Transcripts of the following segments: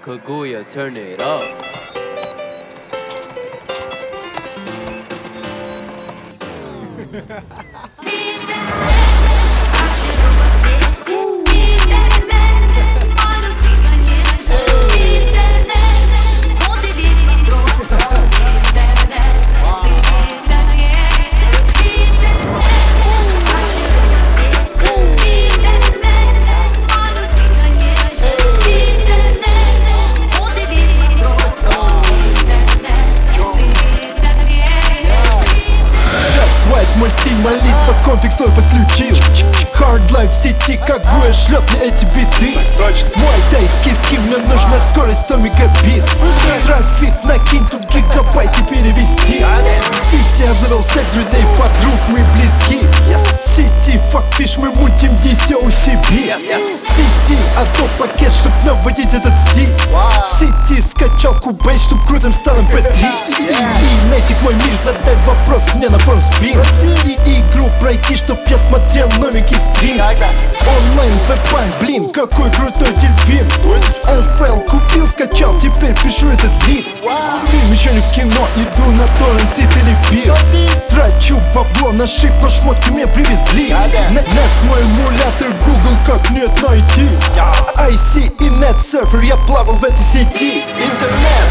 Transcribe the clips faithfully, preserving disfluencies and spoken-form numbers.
Kaguya, turn it up. Мой стиль молитва, комплекс свой подключил. Hard life в сети, Kaguya шлет мне эти биты. Мой тайский ским, мне нужна скорость сто мегабит. Трафик накинь, тут гигабайты перевести. В сети я завел всех друзей, подруг, мы близки. В сети факфиш, мы мутим ди си о си би. В сети ато пакет, чтоб наводить этот стиль. В сети скачал кубейс, чтоб крутым стал эм пэ три. И найтик мой мир, задай вопрос мне на форум спринг. И игру пройти, чтоб я смотрел новенький стрим. Онлайн веб-пан, блин, какой крутой дельфин. эн эф эл купил, скачал, теперь пишу этот бит. Фильм еще не в кино, иду на торрент, сит или пир. Трачу бабло на шип, но шмотки мне привезли. На, нас мой эмулятор Google, как нет найти. ай си и NetSurfer, я плавал в этой сети. Интернет.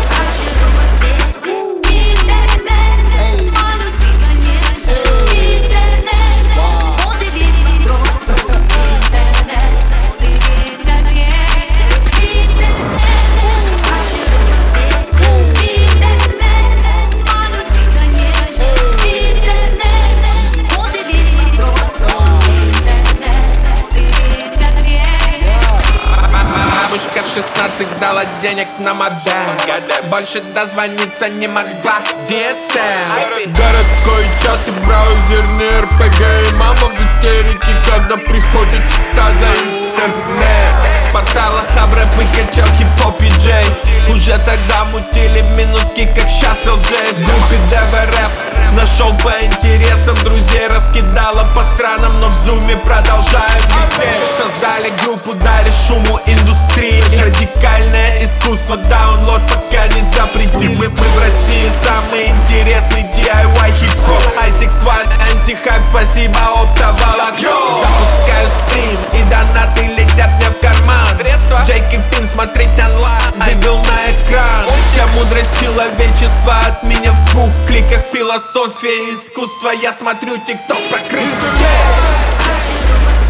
В шестнадцать дала денег на модем. Больше дозвониться не могла. ди эс эм городской чат и браузерный эр пэ гэ. И мама в истерике, когда приходит счета за интернет. С портала Хабра выкачал хип-хоп и джей. Уже тогда мутили минуски, как щас эл джей. В группе дэ вэ рэп нашел по интересам друзей. Раскидала по странам, но в зуме продолжаем висеть. Создали группу, дали шуму индустрии. Радикальное искусство, даунлод пока не запретим. Мы, мы в России самый интересный ди ай вай хип-хоп. ай сикс ван, антихайп, спасибо, оптоволокно. Запускаю стрим и донаты летят мне в карман. Средства Джейк и Финн смотреть онлайн, вывел на экран. Вся мудрость человечества от меня в двух кликах. Философия и искусство, я смотрю тикток про крысу.